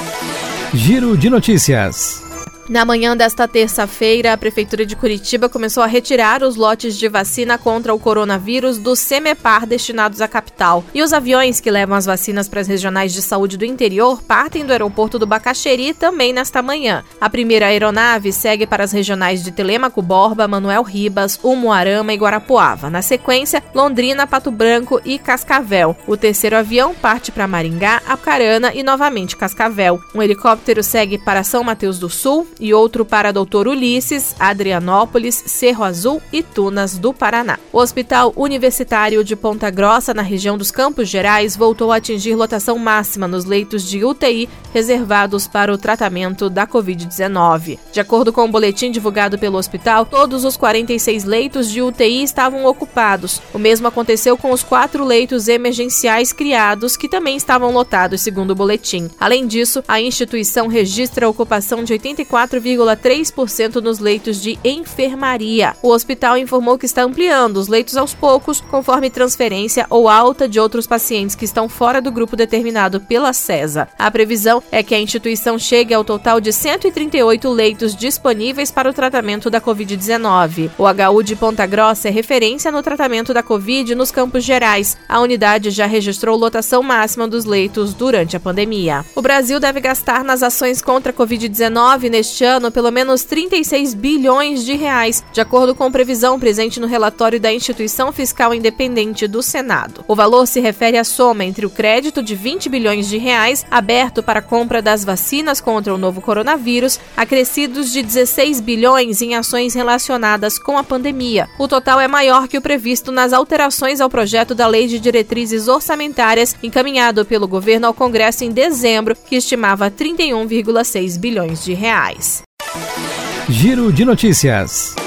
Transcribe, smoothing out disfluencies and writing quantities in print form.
Giro de notícias. Na manhã desta terça-feira, a Prefeitura de Curitiba começou a retirar os lotes de vacina contra o coronavírus do CEMEPAR destinados à capital. E os aviões que levam as vacinas para as regionais de saúde do interior partem do aeroporto do Bacaxeri também nesta manhã. A primeira aeronave segue para as regionais de Telêmaco Borba, Manoel Ribas, Umuarama e Guarapuava. Na sequência, Londrina, Pato Branco e Cascavel. O terceiro avião parte para Maringá, Apucarana e novamente Cascavel. Um helicóptero segue para São Mateus do Sul e outro para Doutor Ulisses, Adrianópolis, Cerro Azul e Tunas do Paraná. O Hospital Universitário de Ponta Grossa, na região dos Campos Gerais, voltou a atingir lotação máxima nos leitos de UTI reservados para o tratamento da Covid-19. De acordo com o boletim divulgado pelo hospital, todos os 46 leitos de UTI estavam ocupados. O mesmo aconteceu com os 4 leitos emergenciais criados, que também estavam lotados, segundo o boletim. Além disso, a instituição registra a ocupação de 84,3% nos leitos de enfermaria. O hospital informou que está ampliando os leitos aos poucos, conforme transferência ou alta de outros pacientes que estão fora do grupo determinado pela CESA. A previsão é que a instituição chegue ao total de 138 leitos disponíveis para o tratamento da Covid-19. O HU de Ponta Grossa é referência no tratamento da Covid nos Campos Gerais. A unidade já registrou lotação máxima dos leitos durante a pandemia. O Brasil deve gastar nas ações contra a Covid-19 neste ano pelo menos 36 bilhões de reais, de acordo com previsão presente no relatório da Instituição Fiscal Independente do Senado. O valor se refere à soma entre o crédito de 20 bilhões de reais aberto para a compra das vacinas contra o novo coronavírus, acrescidos de 16 bilhões em ações relacionadas com a pandemia. O total é maior que o previsto nas alterações ao projeto da Lei de Diretrizes Orçamentárias encaminhado pelo governo ao Congresso em dezembro, que estimava 31,6 bilhões de reais. Giro de notícias.